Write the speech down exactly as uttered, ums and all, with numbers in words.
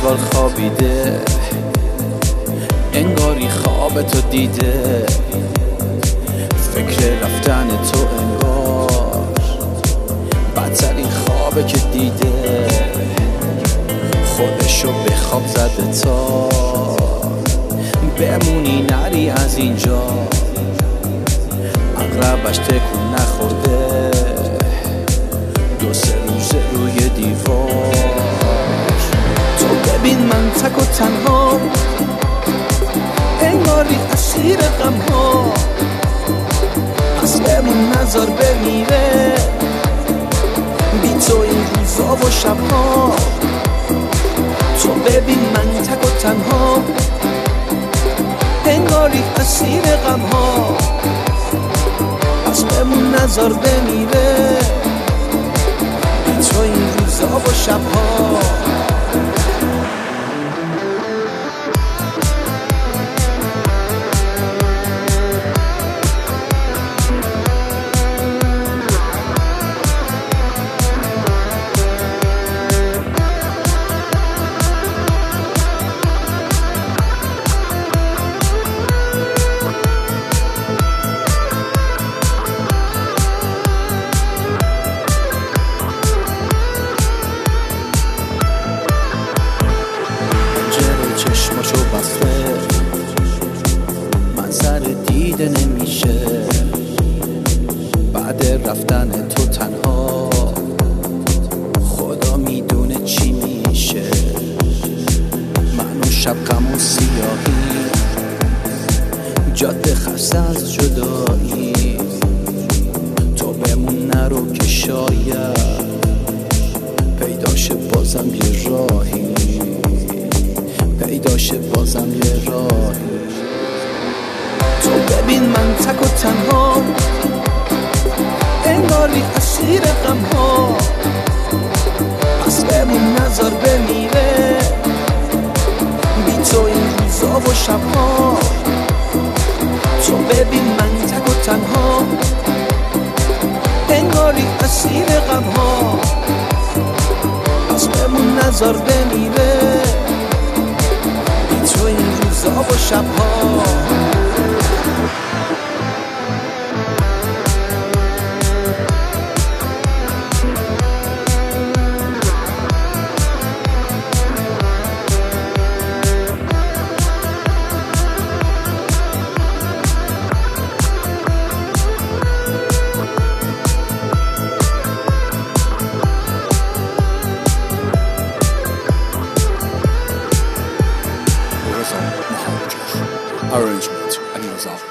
انگار خوابیده، انگاری خواب تو دیده، فکر رفتن تو انگار بدترین خوابه که دیده. خودشو به خواب زده تا بمونی نری از اینجا، اغلبش تکون نخورده دو سه روزه روی دیوار. تو ببین من تک و تنها، انگاری اسیر غم ها، پس بمون نذار بمیره بی تو این روزا و شب ها. تو ببین من تک و تنها، انگاری اسیر غم ها، پس بمون نذار بمیره بی تو این روزا و شب ها. چشماشو بسته منظر دیده نمیشه، بعد رفتن تو تنها خدا میدونه چی میشه. من و شب غم و سیاهی، جاده خسته از جدایی، تو بمون نرو که شاید پیداشه بازم یه راهی، پیداشه بازم یه راهی. تو ببین من تک و تنها، انگاری اسیر غم ها، پس بمون نذار بمیره بی تو این روزا و شب ها. تو ببین من تک و تنها، انگاری اسیر غم ها، پس بمون نذار بمیره تو این روزا و شبها. Arrangement and result.